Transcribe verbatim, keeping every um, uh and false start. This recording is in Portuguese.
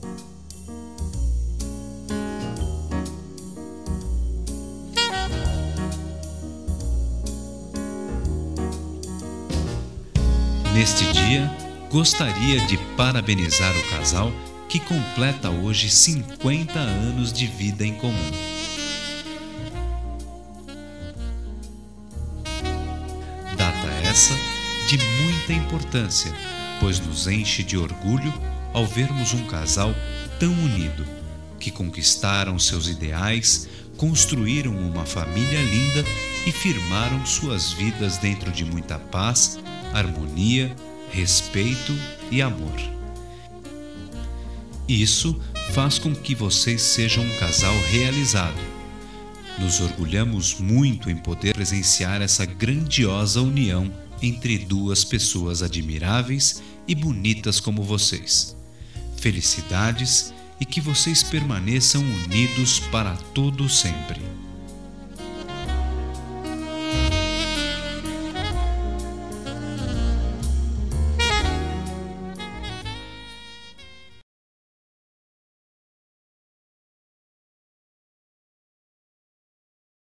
Neste dia, gostaria de parabenizar o casal que completa hoje cinquenta anos de vida em comum. Data essa de muita importância, pois nos enche de orgulho ao vermos um casal tão unido, que conquistaram seus ideais, construíram uma família linda e firmaram suas vidas dentro de muita paz, harmonia, respeito e amor. Isso faz com que vocês sejam um casal realizado. Nos orgulhamos muito em poder presenciar essa grandiosa união entre duas pessoas admiráveis e bonitas como vocês. Felicidades e que vocês permaneçam unidos para todo sempre.